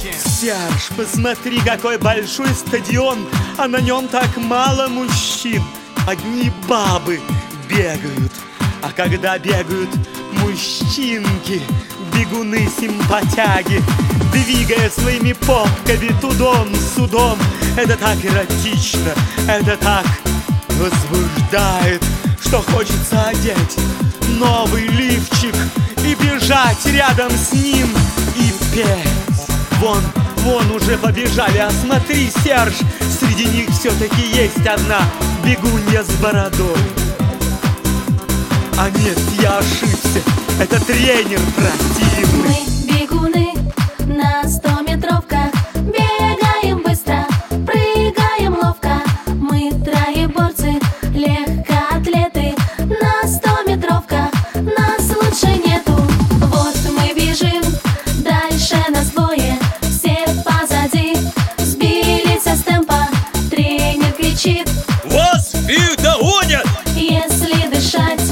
Серж, посмотри, какой большой стадион, а на нем так мало мужчин. Одни бабы бегают, а когда бегают мужчинки, бегуны-симпатяги, двигая своими попками тудом-судом, это так эротично, это так возбуждает, что хочется одеть новый лифчик и бежать рядом с ним и петь. Вон уже побежали, а смотри, Серж, среди них все-таки есть одна бегунья с бородой. А нет, я ошибся, это тренер противный. Мы бегуны на 100-метровках, бегаем быстро, прыгаем ловко. Мы троеборцы, легкоатлеты, на 100-метровках нас лучше нету. Вот мы бежим, дальше нас двое, все позади, сбились с темпа, тренер кричит: вас их догонят! если дышать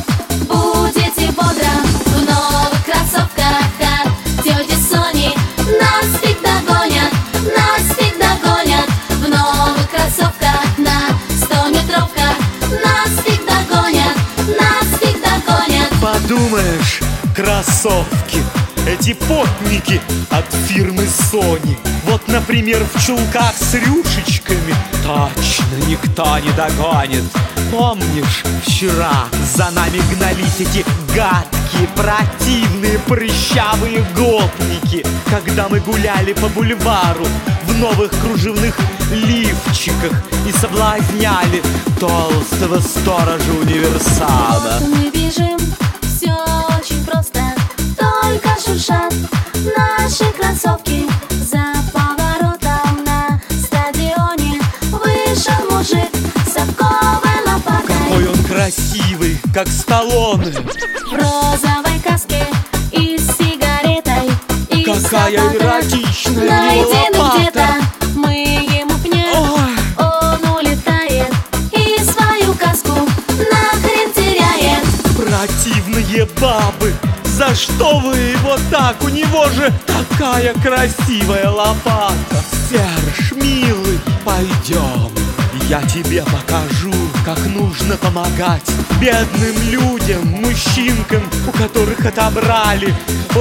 будете бодро, в новых кроссовках от тети Сони нас фиг догонят, нас фиг догонят. В новых кроссовках на 100-метровках нас фиг догонят, нас фиг догонят. Подумаешь, кроссовки, эти потники от фирмы Sony. Вот, например, в чулках с рюшечками точно никто не догонит. Помнишь, вчера за нами гнались эти гадкие, противные, прыщавые гопники, когда мы гуляли по бульвару в новых кружевных лифчиках и соблазняли толстого сторожа универсама. Вот мы бежим, все очень просто, только шуршат наши кроссовки. За поворотом на стадионе вышел мужик с совковой лопатой. Какой он красивый, как Сталлоне. В розовой каске и с сигаретой. И Какая с лопатой эротичная найдены лопата. где-то. Мы ему пнем, Ой. он улетает и свою каску нахрен теряет. Противные бабы, за что вы его так? У него же такая красивая лопата. Серж, милый, пойдем, я тебе покажу, как нужно помогать бедным людям, мужчинкам, у которых отобрали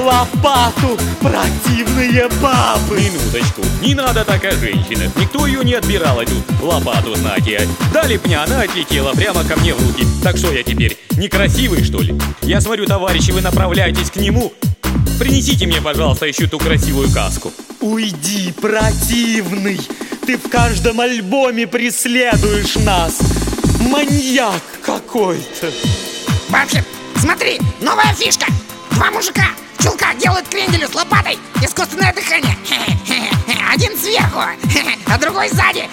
лопату противные бабы. Минуточку, не надо так о женщинах. Никто ее не отбирал, эту лопату, знаете. Дали пня, она отлетела прямо ко мне в руки. Так что я теперь, некрасивый, что ли? Я смотрю, товарищи, вы направляетесь к нему. Принесите мне, пожалуйста, еще ту красивую каску. Уйди, противный! Ты в каждом альбоме преследуешь нас! Маньяк какой-то! Вообще, смотри, новая фишка. Два мужика в чулках делают кренделю с лопатой. Искусственное дыхание. Один сверху, а другой сзади.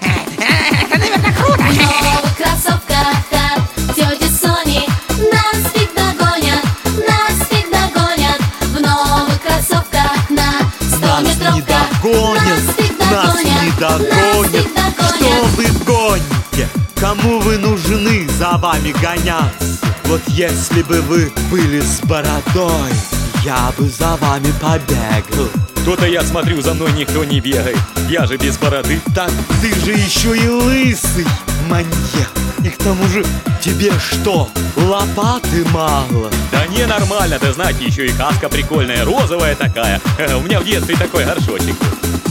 Это, наверное, круто. В новых кроссовках от тети Сони нас фиг догонят, нас фиг догонят. В новых кроссовках на 100-метровках Нас не догонят! Что вы гоните? Кому вы нужны за вами гоняться? Вот если бы вы были с бородой, я бы за вами побегал. То-то я смотрю, за мной никто не бегает. Я же без бороды. Так ты же еще и лысый, маньяк. И к тому же тебе что, лопаты мало? Да не, нормально, ты знаете, еще и каска прикольная, розовая такая. У меня в детстве такой горшочек был.